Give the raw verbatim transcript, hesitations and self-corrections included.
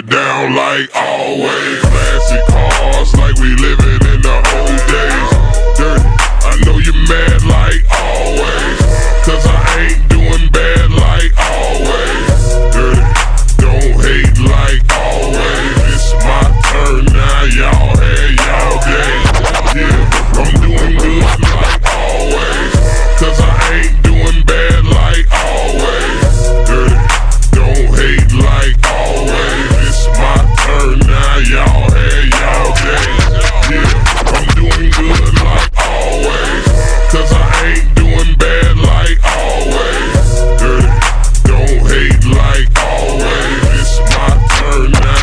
it down like always. Classic cars like we living in the old days. Dirty, I know you mad like always, cause I ain't